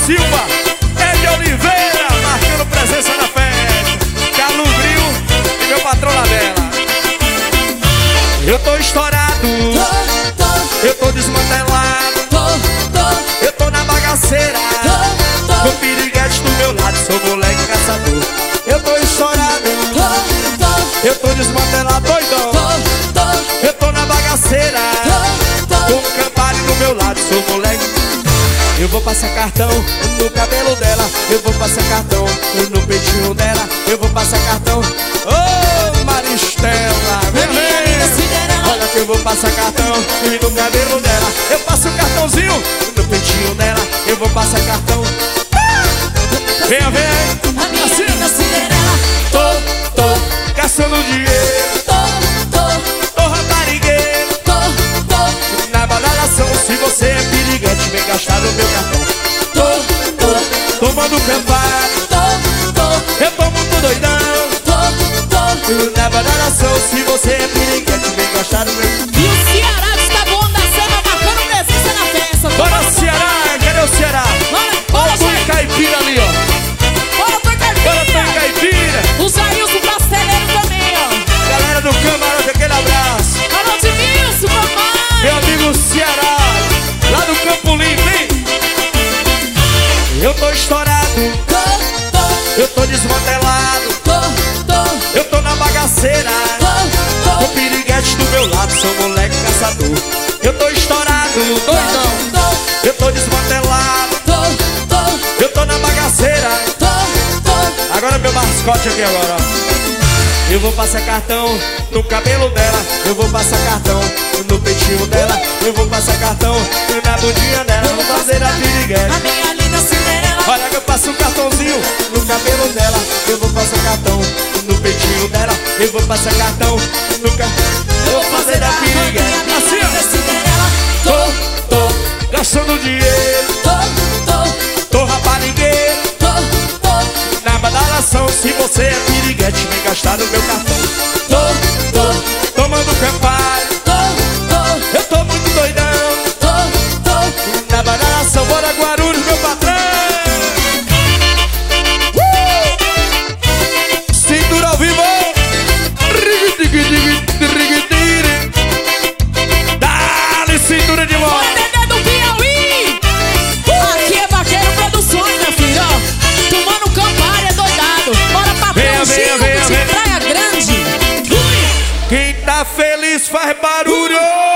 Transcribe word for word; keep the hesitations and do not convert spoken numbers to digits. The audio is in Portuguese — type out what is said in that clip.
Silva, Ed Oliveira, marcando presença na festa. Carlos Bril e meu patrão Labela. Eu tô estourado, tô, tô, eu tô desmantelado, tô, tô, eu tô na bagaceira, tô, tô, com piriguete do meu lado, sou moleque caçador. Eu tô estourado, tô, tô, eu tô desmantelado, doidão. tô, tô, Eu tô na bagaceira, tô, tô, com um Campari do meu lado, sou moleque. Eu vou passar cartão no cabelo dela, eu vou passar cartão no peitinho dela, eu vou passar cartão. Ô, oh, Maristela, vem, vem. Olha que eu vou passar cartão no cabelo dela, eu passo o cartãozinho no peitinho dela, eu vou passar cartão. Vem, vem, a minha linda Cinderela. tô, tô, gastando dinheiro, Tô, tô, tô raparigueiro, tô, tô, na badalação. Se você é piriguete, vem gastar no meu cartão. tô, tô, Tomando Campari, tô, tô, eu tô muito doidão. tô, tô. Na badalação, se você é piriguete, vem gastar no meu. E o Ceará está bom da cena, marcando presença na festa. Bora Ceará, cadê o Ceará? Bora, Olha bora, o Tony Caipira ali, ó. bora, Tony Bora Tony Caipira. Caipira. O Jailson brasileiro também, ó. Galera do camarote, aquele abraço. Alô, Edmilson, mamãe. Meu amigo Ceará, lá do Campo Limpo, hein? Eu tô estourado, Tô, tô, eu tô desmantelado, tô, tô, eu tô na bagaceira, tô, com tô, piriguete do meu lado, sou moleque caçador. Eu tô estourado, doidão, tô, eu tô desmantelado, tô, tô, eu tô na bagaceira. tô, tô. Agora meu mascote aqui agora, ó. Eu vou passar cartão no cabelo dela, eu vou passar cartão no peitinho dela, eu vou passar cartão na bundinha dela, eu vou fazer a piriguete. A minha linda Cinderela. Olha que eu passo um cartãozinho no cabelo dela, eu vou passar cartão no peitinho dela, eu vou passar cartão no ca... Eu vou fazer a piriguete. Assim, ó. Cinderela. Tô, tô, gastando dinheiro, Tô, tô, tô raparigueiro, tô, tô, na badalação. Se você é piriguete, vem gastar no meu cartão. tô, tô, Tomando Campari, tô, tô, eu tô muito doidão. tô, tô. Na badalação, bora Guarulhos, meu patrão. uh! Cintura ao vivo. Dá-lhe cintura de volta. Bora, Dedé do Piauí. Aqui é Vaqueiro Produções, meu filho, ó. Tomando Campari, é doidado. Bora pra Venha, venha, Gil venha, de venha. Praia Grande. Quem tá feliz faz barulho.